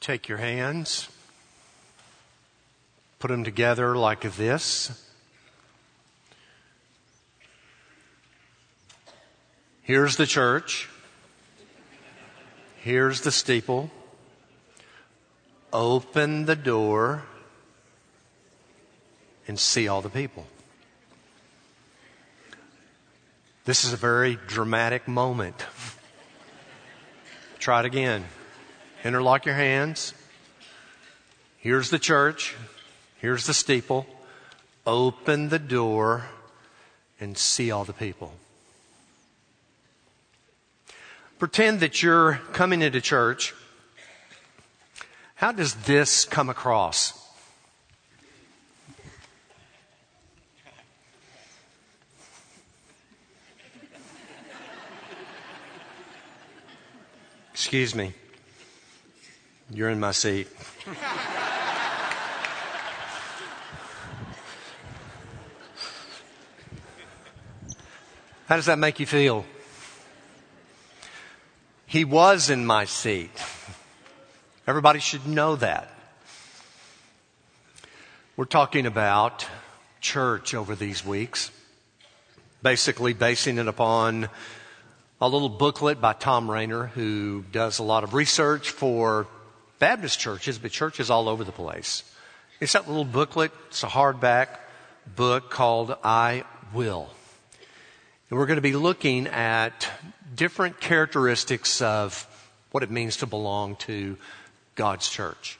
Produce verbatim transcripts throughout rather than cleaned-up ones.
Take your hands, put them together like this. Here's the church. Here's the steeple. Open the door and see all the people. This is a very dramatic moment. Try it again. Interlock your hands. Here's the church. Here's the steeple. Open the door and see all the people. Pretend that you're coming into church. How does this come across? Excuse me. You're in my seat. How does that make you feel? He was in my seat. Everybody should know that. We're talking about church over these weeks, basically basing it upon a little booklet by Tom Rainer, who does a lot of research for Baptist churches, but churches all over the place. It's that little booklet. It's a hardback book called I Will. And we're going to be looking at different characteristics of what it means to belong to God's church.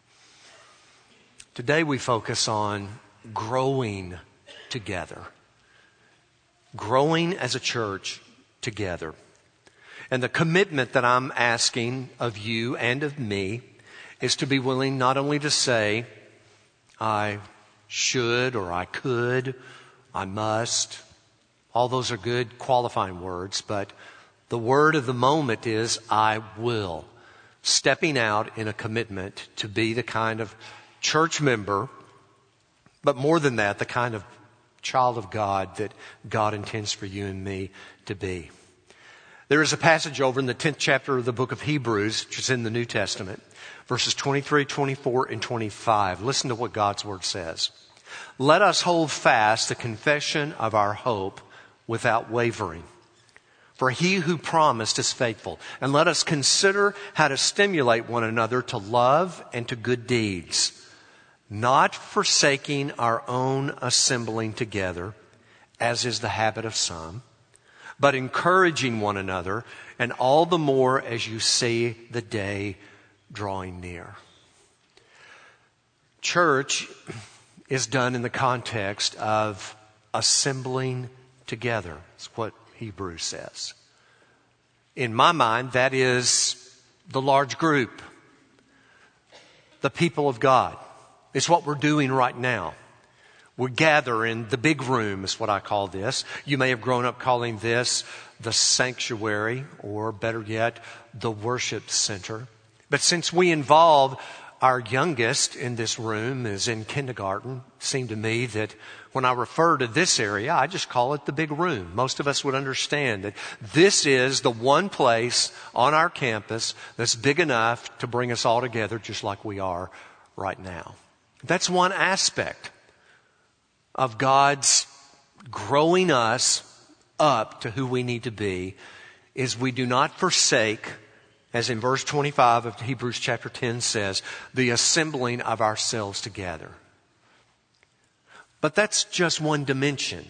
Today we focus on growing together. Growing as a church together. And the commitment that I'm asking of you and of me is to be willing not only to say, I should or I could, I must. All those are good qualifying words, but the word of the moment is I will. Stepping out in a commitment to be the kind of church member, but more than that, the kind of child of God that God intends for you and me to be. There is a passage over in the tenth chapter of the book of Hebrews, which is in the New Testament, verses twenty-three, twenty-four, and twenty-five. Listen to what God's word says. Let us hold fast the confession of our hope without wavering. For he who promised is faithful. And let us consider how to stimulate one another to love and to good deeds, not forsaking our own assembling together, as is the habit of some, but encouraging one another, and all the more as you see the day drawing near. Church is done in the context of assembling together. That's what Hebrews says. In my mind, that is the large group, the people of God. It's what we're doing right now. We gather in the big room is what I call this. You may have grown up calling this the sanctuary, or better yet, the worship center. But since we involve our youngest in this room is in kindergarten, it seemed to me that when I refer to this area, I just call it the big room. Most of us would understand that this is the one place on our campus that's big enough to bring us all together just like we are right now. That's one aspect of God's growing us up to who we need to be, is we do not forsake, as in verse twenty-five of Hebrews chapter ten says, the assembling of ourselves together. But that's just one dimension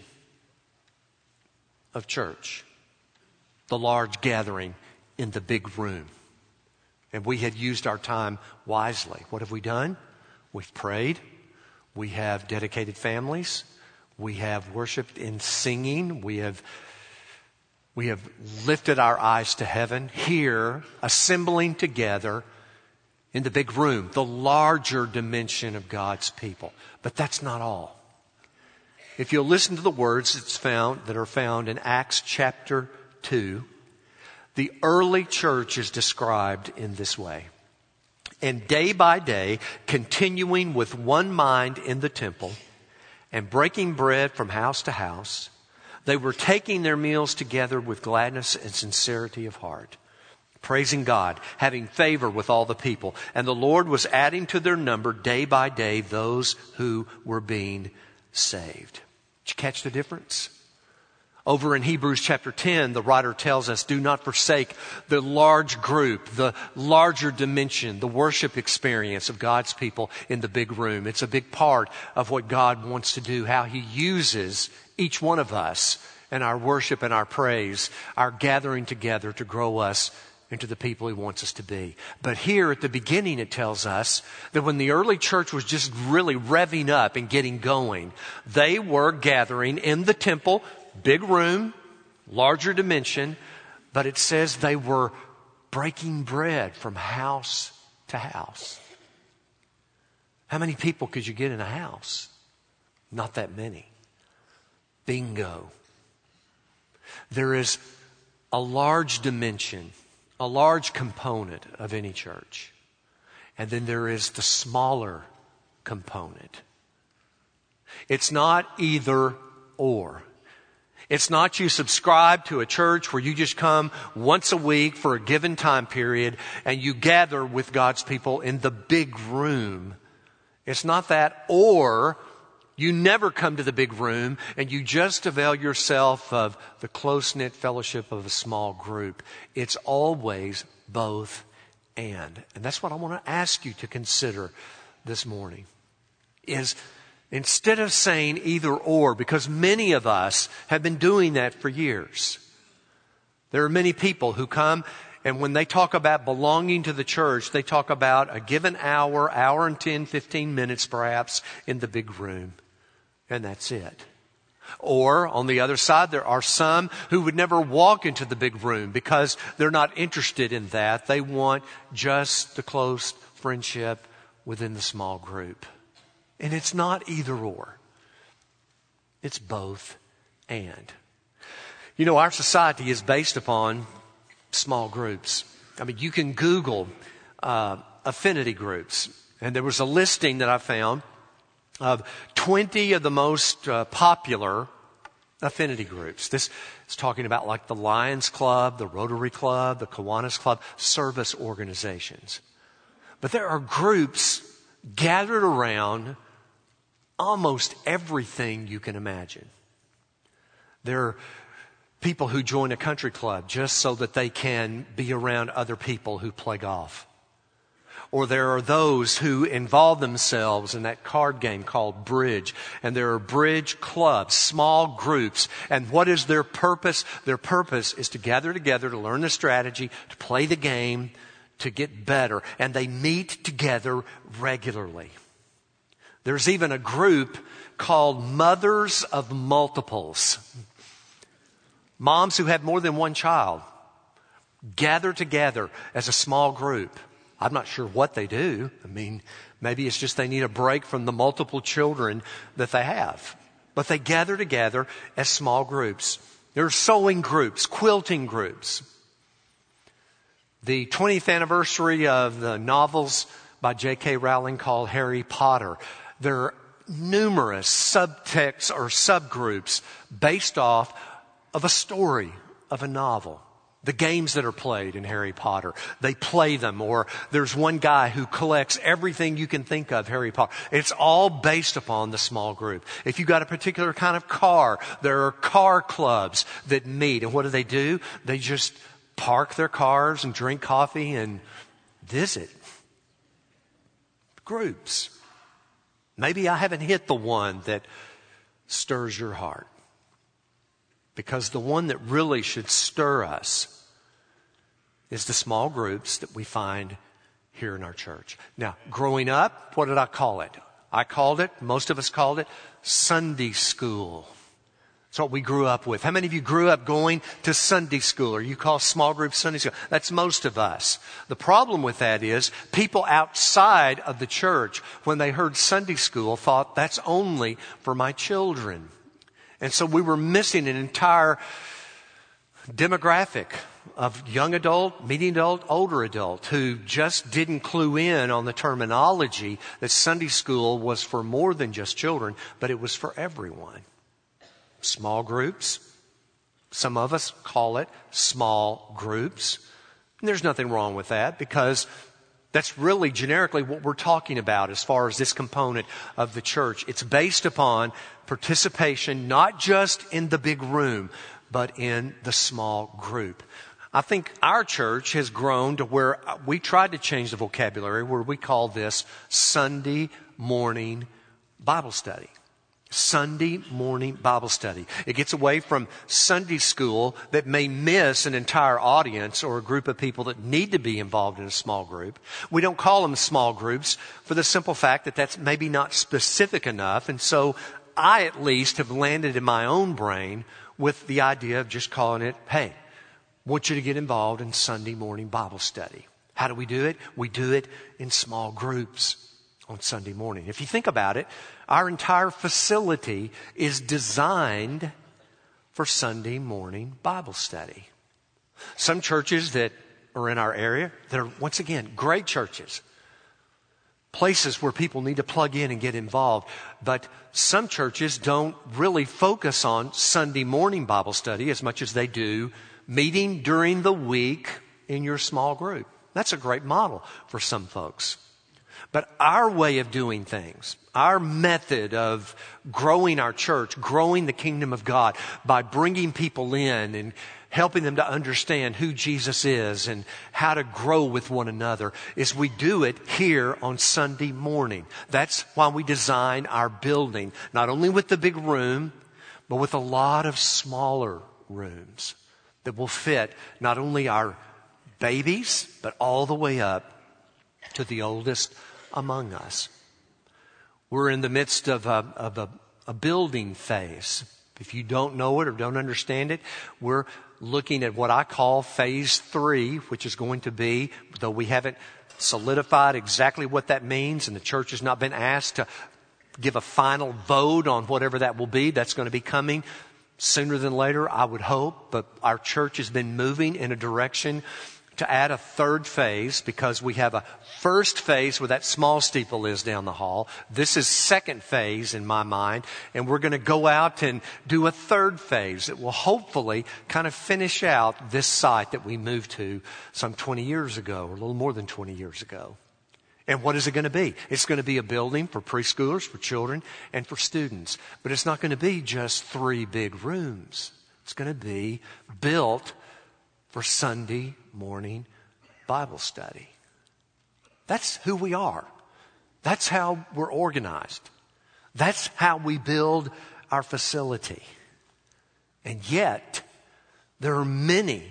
of church, the large gathering in the big room. And we had used our time wisely. What have we done? We've prayed. We have dedicated families. We have worshiped in singing. We have, we have lifted our eyes to heaven. Here, assembling together in the big room, the larger dimension of God's people. But that's not all. If you'll listen to the words that's found, that are found in Acts chapter two, the early church is described in this way. And day by day, continuing with one mind in the temple and breaking bread from house to house, they were taking their meals together with gladness and sincerity of heart, praising God, having favor with all the people. And the Lord was adding to their number day by day those who were being saved. Did you catch the difference? Over in Hebrews chapter ten, the writer tells us, do not forsake the large group, the larger dimension, the worship experience of God's people in the big room. It's a big part of what God wants to do, how He uses each one of us and our worship and our praise, our gathering together to grow us into the people He wants us to be. But here at the beginning it tells us that when the early church was just really revving up and getting going, they were gathering in the temple, big room, larger dimension, but it says they were breaking bread from house to house. How many people could you get in a house? Not that many. Bingo. There is a large dimension, a large component of any church. And then there is the smaller component. It's not either or. It's not you subscribe to a church where you just come once a week for a given time period and you gather with God's people in the big room. It's not that. Or you never come to the big room and you just avail yourself of the close-knit fellowship of a small group. It's always both and. And that's what I want to ask you to consider this morning. Is instead of saying either or, because many of us have been doing that for years. There are many people who come and when they talk about belonging to the church, they talk about a given hour, hour and ten, fifteen minutes perhaps in the big room. And that's it. Or on the other side, there are some who would never walk into the big room because they're not interested in that. They want just the close friendship within the small group. And it's not either or. It's both and. You know, our society is based upon small groups. I mean, you can Google uh, affinity groups. And there was a listing that I found of twenty of the most uh, popular affinity groups. This is talking about like the Lions Club, the Rotary Club, the Kiwanis Club, service organizations. But there are groups gathered around almost everything you can imagine. There are people who join a country club just so that they can be around other people who play golf. Or there are those who involve themselves in that card game called bridge. And there are bridge clubs, small groups. And what is their purpose? Their purpose is to gather together, to learn the strategy, to play the game, to get better. And they meet together regularly. There's even a group called Mothers of Multiples. Moms who have more than one child gather together as a small group. I'm not sure what they do. I mean, maybe it's just they need a break from the multiple children that they have. But they gather together as small groups. There are sewing groups, quilting groups. The twentieth anniversary of the novels by J K Rowling called Harry Potter. There are numerous subtexts or subgroups based off of a story of a novel. The games that are played in Harry Potter, they play them. Or there's one guy who collects everything you can think of Harry Potter. It's all based upon the small group. If you've got a particular kind of car, there are car clubs that meet. And what do they do? They just park their cars and drink coffee and visit. Groups. Maybe I haven't hit the one that stirs your heart. Because the one that really should stir us is the small groups that we find here in our church. Now, growing up, what did I call it? I called it, most of us called it, Sunday school. That's what we grew up with. How many of you grew up going to Sunday school, or you call small group Sunday school? That's most of us. The problem with that is people outside of the church, when they heard Sunday school, thought that's only for my children. And so we were missing an entire demographic of young adult, medium adult, older adult who just didn't clue in on the terminology that Sunday school was for more than just children, but it was for everyone. Small groups. Some of us call it small groups. And there's nothing wrong with that, because that's really generically what we're talking about as far as this component of the church. It's based upon participation, not just in the big room, but in the small group. I think our church has grown to where we tried to change the vocabulary, where we call this Sunday morning Bible study. Sunday morning Bible study. It gets away from Sunday school that may miss an entire audience or a group of people that need to be involved in a small group. We don't call them small groups for the simple fact that that's maybe not specific enough. And so I at least have landed in my own brain with the idea of just calling it, hey, I want you to get involved in Sunday morning Bible study. How do we do it? We do it in small groups on Sunday morning. If you think about it, our entire facility is designed for Sunday morning Bible study. Some churches that are in our area that are, once again, great churches, places where people need to plug in and get involved. But some churches don't really focus on Sunday morning Bible study as much as they do meeting during the week in your small group. That's a great model for some folks. But our way of doing things, our method of growing our church, growing the kingdom of God by bringing people in and helping them to understand who Jesus is and how to grow with one another, is we do it here on Sunday morning. That's why we design our building, not only with the big room, but with a lot of smaller rooms that will fit not only our babies, but all the way up to the oldest among us. We're in the midst of a, of a, a building phase. If you don't know it or don't understand it, we're looking at what I call phase three, which is going to be, though we haven't solidified exactly what that means, and the church has not been asked to give a final vote on whatever that will be. That's going to be coming sooner than later, I would hope. But our church has been moving in a direction to add a third phase, because we have a first phase where that small steeple is down the hall. This is second phase in my mind, and we're going to go out and do a third phase that will hopefully kind of finish out this site that we moved to some twenty years ago, or a little more than twenty years ago. And what is it going to be? It's going to be a building for preschoolers, for children, and for students. But it's not going to be just three big rooms. It's going to be built for Sunday morning Bible study. That's who we are. That's how we're organized. That's how we build our facility. And yet, there are many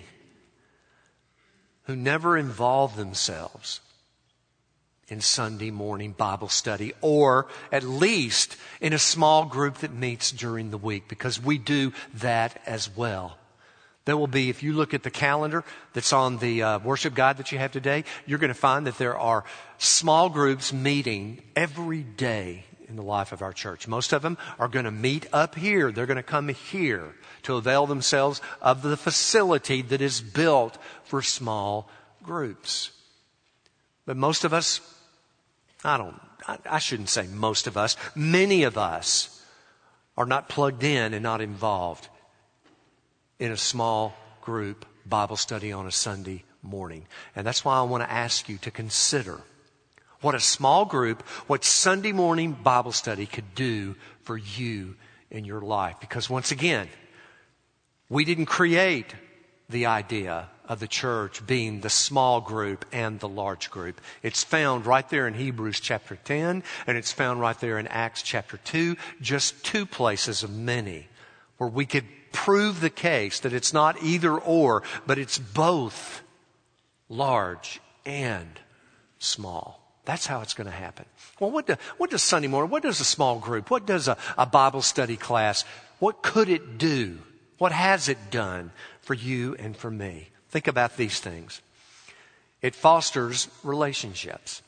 who never involve themselves in Sunday morning Bible study, or at least in a small group that meets during the week, because we do that as well. There will be, if you look at the calendar that's on the uh, worship guide that you have today, you're going to find that there are small groups meeting every day in the life of our church. Most of them are going to meet up here. They're going to come here to avail themselves of the facility that is built for small groups. But most of us, I don't, I, I shouldn't say most of us, many of us are not plugged in and not involved in a small group Bible study on a Sunday morning. And that's why I want to ask you to consider what a small group, what Sunday morning Bible study could do for you in your life. Because once again, we didn't create the idea of the church being the small group and the large group. It's found right there in Hebrews chapter ten, and it's found right there in Acts chapter two, just two places of many where we could prove the case that it's not either or, but it's both large and small. That's how it's going to happen. Well, what, do, what does Sunday morning, what does a small group, what does a, a Bible study class, what could it do? What has it done for you and for me? Think about these things. It fosters relationships.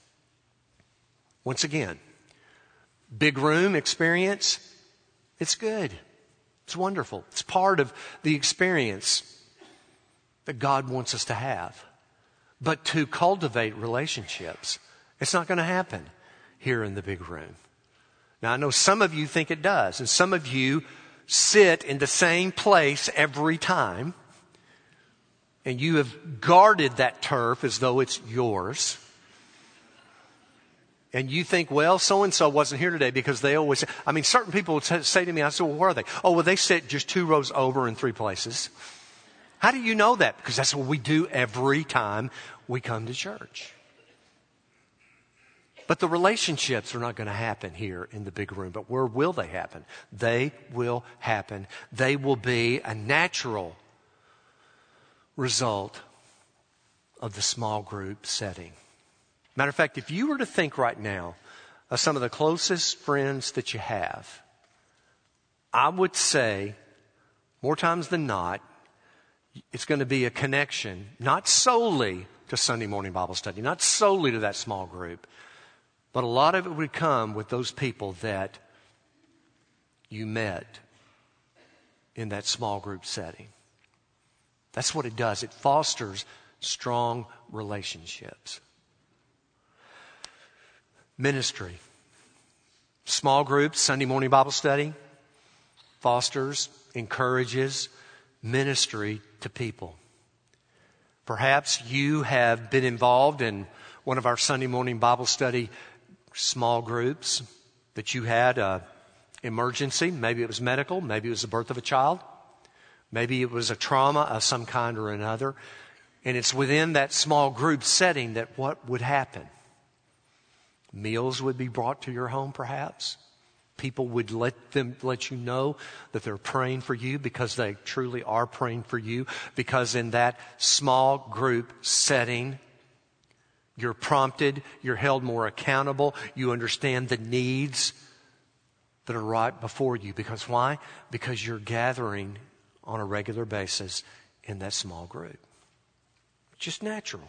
Once again, big room experience, it's good. It's wonderful. It's part of the experience that God wants us to have. But to cultivate relationships, it's not going to happen here in the big room. Now, I know some of you think it does, and some of you sit in the same place every time. and you have guarded that turf as though it's yours. And you think, well, so-and-so wasn't here today because they always, I mean, certain people would say to me, I said, well, where are they? Oh, well, they sit just two rows over in three places. How do you know that? Because that's what we do every time we come to church. But the relationships are not going to happen here in the big room. But where will they happen? They will happen. They will be a natural result of the small group setting. Matter of fact, if you were to think right now of some of the closest friends that you have, I would say more times than not, it's going to be a connection, not solely to Sunday morning Bible study, not solely to that small group, but a lot of it would come with those people that you met in that small group setting. That's what it does. It fosters strong relationships. Ministry. Small groups, Sunday morning Bible study, fosters, encourages ministry to people. Perhaps you have been involved in one of our Sunday morning Bible study small groups that you had an emergency. Maybe it was medical. Maybe it was the birth of a child. Maybe it was a trauma of some kind or another. And it's within that small group setting that what would happen? Meals would be brought to your home, perhaps. People would let them let you know that they're praying for you because they truly are praying for you. Because in that small group setting, you're prompted, you're held more accountable, you understand the needs that are right before you. Because why? Because you're gathering on a regular basis in that small group. Just natural.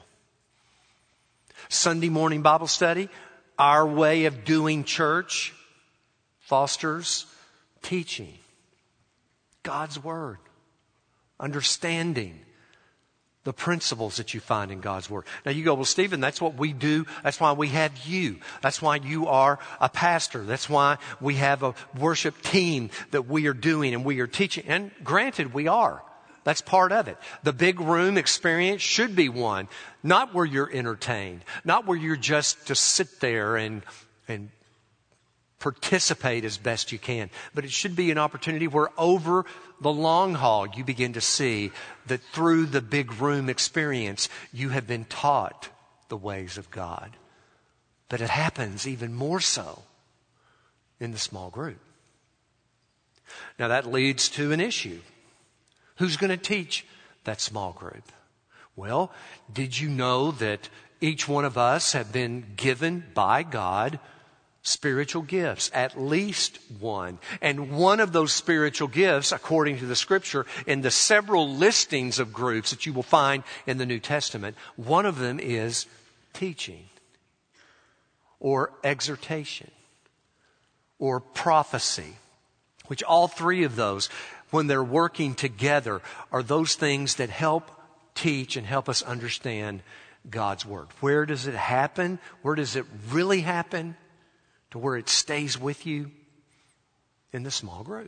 Sunday morning Bible study, our way of doing church, fosters teaching, God's Word, understanding the principles that you find in God's Word. Now you go, well, Stephen, that's what we do. That's why we have you. That's why you are a pastor. That's why we have a worship team that we are doing and we are teaching. And granted, we are. That's part of it. The big room experience should be one, not where you're entertained, not where you're just to sit there and, and participate as best you can. But it should be an opportunity where over the long haul, you begin to see that through the big room experience, you have been taught the ways of God. But it happens even more so in the small group. Now that leads to an issue. Who's going to teach that small group? Well, did you know that each one of us have been given by God spiritual gifts, at least one. And one of those spiritual gifts, according to the Scripture, in the several listings of groups that you will find in the New Testament, one of them is teaching or exhortation or prophecy, which all three of those, when they're working together, are those things that help teach and help us understand God's Word. Where does it happen? Where does it really happen? To where it stays with you? In the small group.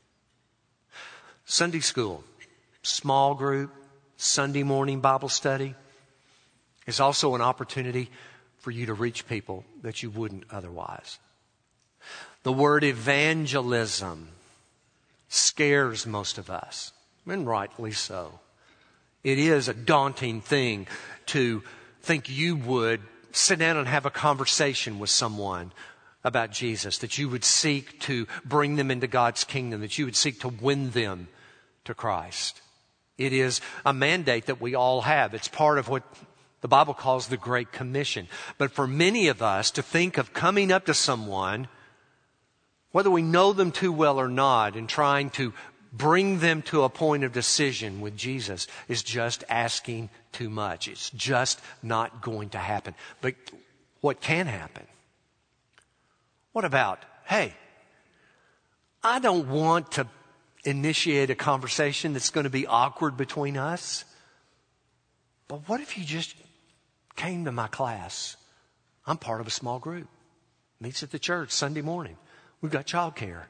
Sunday school, small group, Sunday morning Bible study is also an opportunity for you to reach people that you wouldn't otherwise. The word evangelism scares most of us, and rightly so. It is a daunting thing to think you would sit down and have a conversation with someone about Jesus, that you would seek to bring them into God's kingdom, that you would seek to win them to Christ. It is a mandate that we all have. It's part of what the Bible calls the Great Commission. But for many of us to think of coming up to someone, whether we know them too well or not, and trying to bring them to a point of decision with Jesus is just asking too much. It's just not going to happen. But what can happen? What about, hey, I don't want to initiate a conversation that's going to be awkward between us. But what if you just came to my class? I'm part of a small group. Meets at the church Sunday morning. We've got childcare.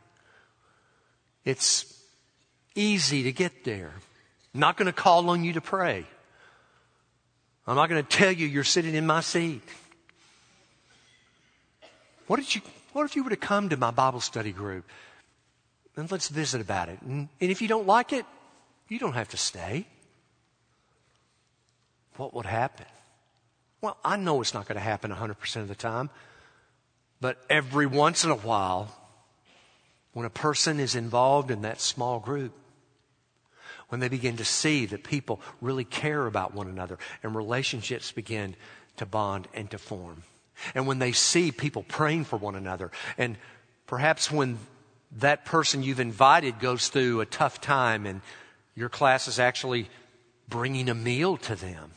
It's easy to get there. I'm not going to call on you to pray. I'm not going to tell you you're sitting in my seat. What did you, what if you were to come to my Bible study group? And let's visit about it. And, and if you don't like it, you don't have to stay. What would happen? Well, I know it's not going to happen one hundred percent of the time. But every once in a while, when a person is involved in that small group, when they begin to see that people really care about one another and relationships begin to bond and to form, and when they see people praying for one another, and perhaps when that person you've invited goes through a tough time and your class is actually bringing a meal to them,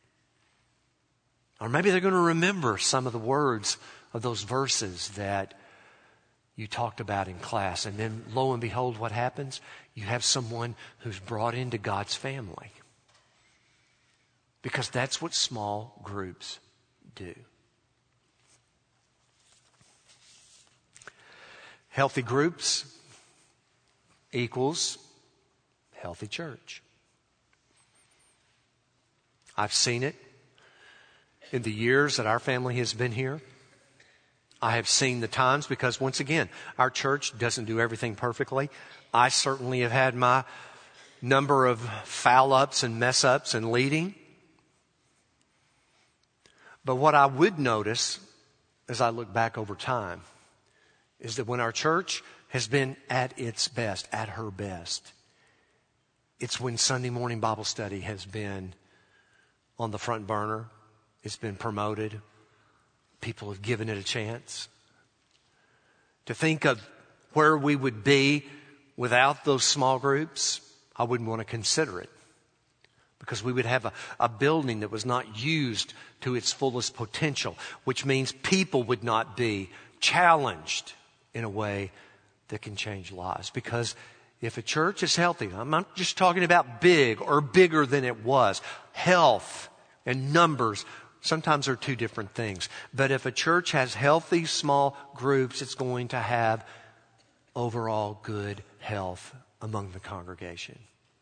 or maybe they're going to remember some of the words of those verses that you talked about in class. And then lo and behold, what happens? You have someone who's brought into God's family. Because that's what small groups do. Healthy groups equals healthy church. I've seen it in the years that our family has been here. I have seen the times because, once again, our church doesn't do everything perfectly. I certainly have had my number of foul ups and mess ups in leading. But what I would notice as I look back over time is that when our church has been at its best, at her best, it's when Sunday morning Bible study has been on the front burner. It's been promoted. People have given it a chance. To think of where we would be without those small groups, I wouldn't want to consider it. Because we would have a, a building that was not used to its fullest potential, which means people would not be challenged in a way that can change lives. Because if a church is healthy, I'm not just talking about big or bigger than it was. Health and numbers sometimes are two different things. But if a church has healthy small groups, it's going to have overall good health among the congregation.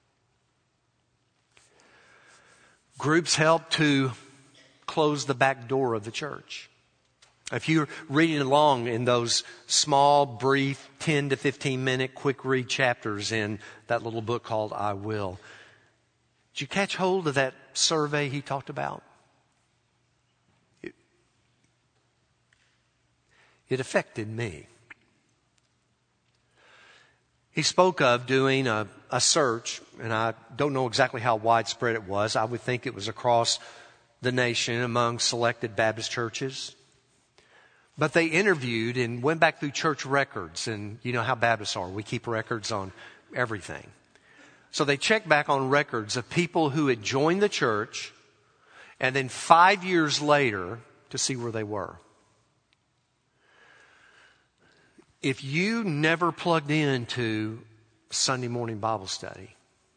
Groups help to close the back door of the church. If you're reading along in those small, brief, ten to fifteen minute quick read chapters in that little book called I Will, did you catch hold of that survey he talked about? It, it affected me. He spoke of doing a, a search, and I don't know exactly how widespread it was. I would think it was across the nation among selected Baptist churches. But they interviewed and went back through church records. And you know how Baptists are. We keep records on everything. So they checked back on records of people who had joined the church and then five years later to see where they were. If you never plugged into Sunday morning Bible study,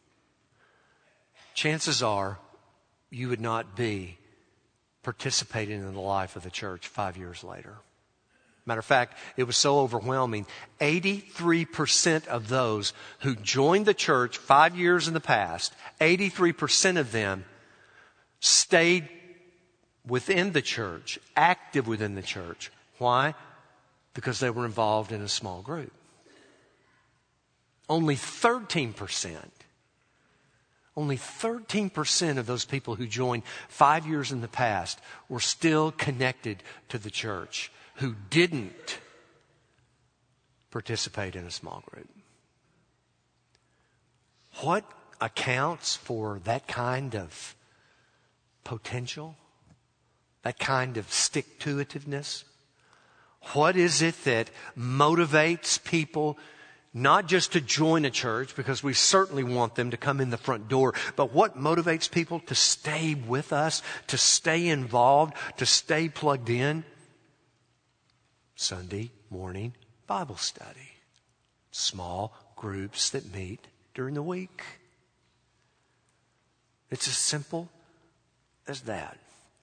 chances are you would not be participating in the life of the church five years later. Matter of fact, it was so overwhelming. eighty-three percent of those who joined the church five years in the past, eighty-three percent of them stayed within the church, active within the church. Why? Because they were involved in a small group. Only thirteen percent, only thirteen percent of those people who joined five years in the past were still connected to the church, who didn't participate in a small group. What accounts for that kind of potential? That kind of stick-to-itiveness? What is it that motivates people not just to join a church, because we certainly want them to come in the front door, but what motivates people to stay with us, to stay involved, to stay plugged in? Sunday morning Bible study. Small groups that meet during the week. It's as simple as that.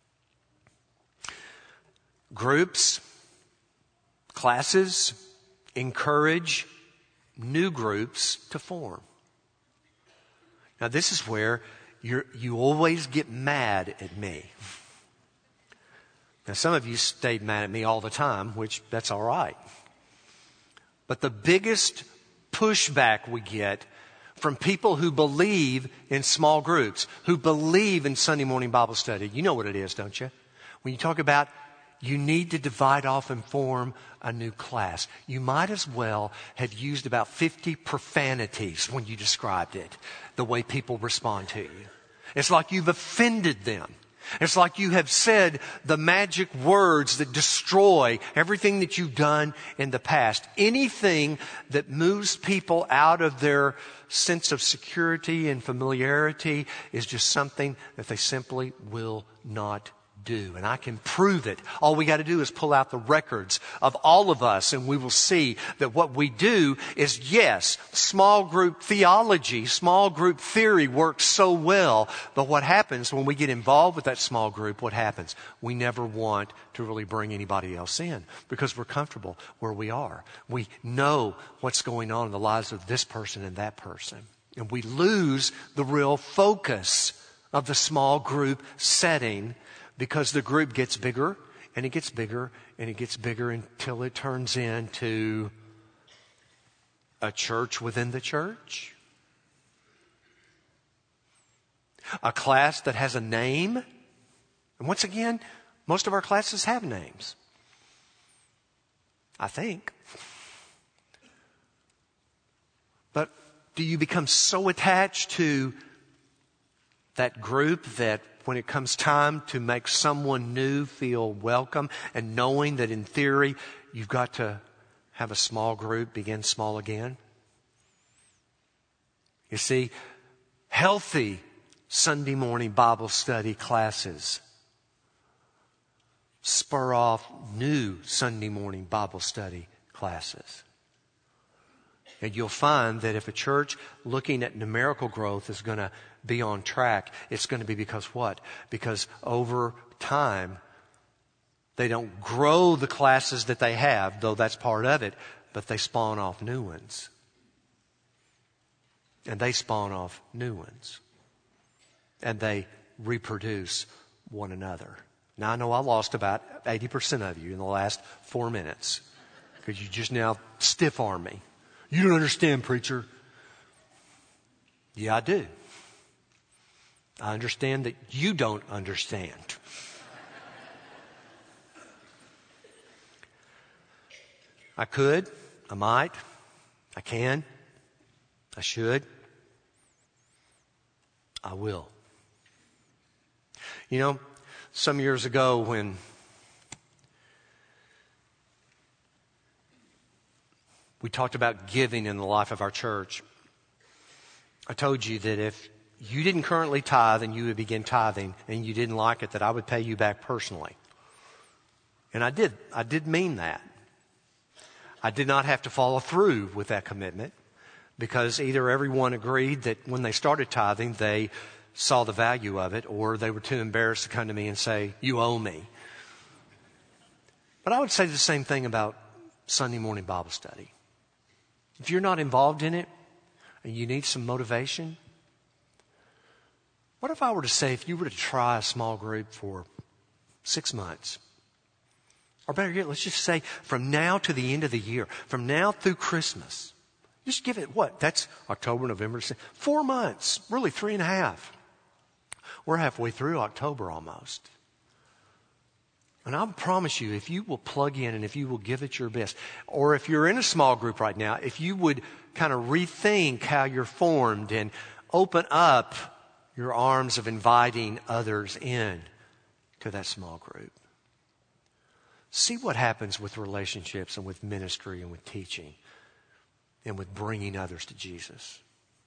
Groups, classes encourage new groups to form. Now, this is where you're, you always get mad at me. Now, some of you stayed mad at me all the time, which that's all right. But the biggest pushback we get from people who believe in small groups, who believe in Sunday morning Bible study, you know what it is, don't you? When you talk about you need to divide off and form a new class, you might as well have used about fifty profanities when you described it, the way people respond to you. It's like you've offended them. It's like you have said the magic words that destroy everything that you've done in the past. Anything that moves people out of their sense of security and familiarity is just something that they simply will not do. And I can prove it. All we got to do is pull out the records of all of us, and we will see that what we do is, yes, small group theology, small group theory works so well. But what happens when we get involved with that small group, what happens? We never want to really bring anybody else in because we're comfortable where we are. We know what's going on in the lives of this person and that person. And we lose the real focus of the small group setting, because the group gets bigger, and it gets bigger, and it gets bigger until it turns into a church within the church. A class that has a name. And once again, most of our classes have names. I think. But do you become so attached to that group that when it comes time to make someone new feel welcome, and knowing that in theory you've got to have a small group begin small again? You see, healthy Sunday morning Bible study classes spur off new Sunday morning Bible study classes. And you'll find that if a church looking at numerical growth is going to be on track, it's going to be because what? Because over time, they don't grow the classes that they have, though that's part of it, but they spawn off new ones. And they spawn off new ones. And they reproduce one another. Now, I know I lost about eighty percent of you in the last four minutes because you just now stiff-arm me. You don't understand, preacher. Yeah, I do. I understand that you don't understand. I could, I might, I can, I should, I will. You know, some years ago when we talked about giving in the life of our church, I told you that if you didn't currently tithe and you would begin tithing and you didn't like it, that I would pay you back personally. And I did. I did mean that. I did not have to follow through with that commitment because either everyone agreed that when they started tithing, they saw the value of it, or they were too embarrassed to come to me and say, you owe me. But I would say the same thing about Sunday morning Bible study. If you're not involved in it and you need some motivation, what if I were to say, if you were to try a small group for six months, or better yet, let's just say from now to the end of the year, from now through Christmas, just give it what? That's October, November, December, four months, really three and a half. We're halfway through October almost. And I promise you, if you will plug in and if you will give it your best, or if you're in a small group right now, if you would kind of rethink how you're formed and open up your arms of inviting others in to that small group. See what happens with relationships and with ministry and with teaching and with bringing others to Jesus.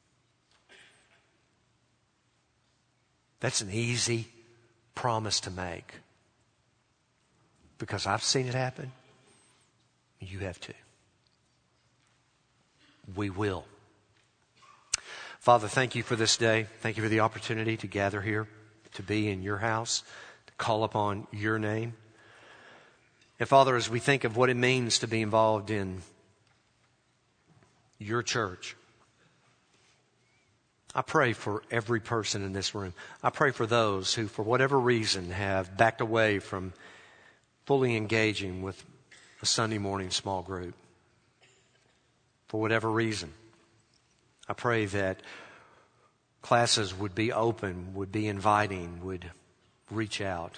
That's an easy promise to make because I've seen it happen. You have too. We will. Father, thank you for this day. Thank you for the opportunity to gather here, to be in your house, to call upon your name. And Father, as we think of what it means to be involved in your church, I pray for every person in this room. I pray for those who, for whatever reason, have backed away from fully engaging with a Sunday morning small group. For whatever reason, I pray that classes would be open, would be inviting, would reach out.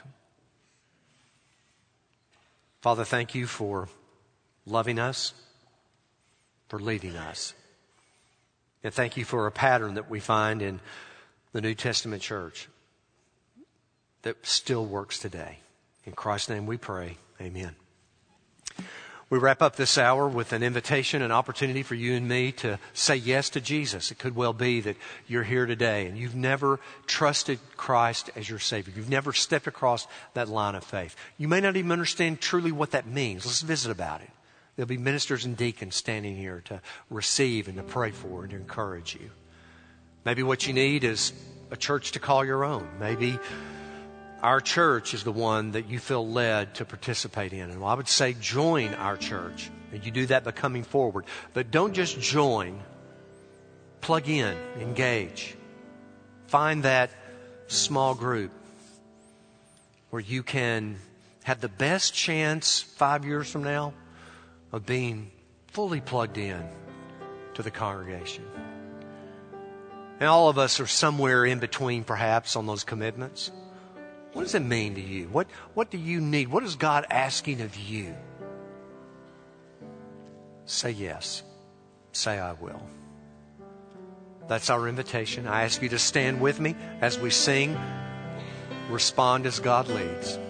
Father, thank you for loving us, for leading us. And thank you for a pattern that we find in the New Testament church that still works today. In Christ's name we pray. Amen. We wrap up this hour with an invitation, an opportunity for you and me to say yes to Jesus. It could well be that you're here today and you've never trusted Christ as your Savior. You've never stepped across that line of faith. You may not even understand truly what that means. Let's visit about it. There'll be ministers and deacons standing here to receive and to pray for and to encourage you. Maybe what you need is a church to call your own. Maybe our church is the one that you feel led to participate in. And I would say join our church. And you do that by coming forward. But don't just join. Plug in. Engage. Find that small group where you can have the best chance five years from now of being fully plugged in to the congregation. And all of us are somewhere in between, perhaps, on those commitments. What does it mean to you? What, what do you need? What is God asking of you? Say yes. Say I will. That's our invitation. I ask you to stand with me as we sing. Respond as God leads.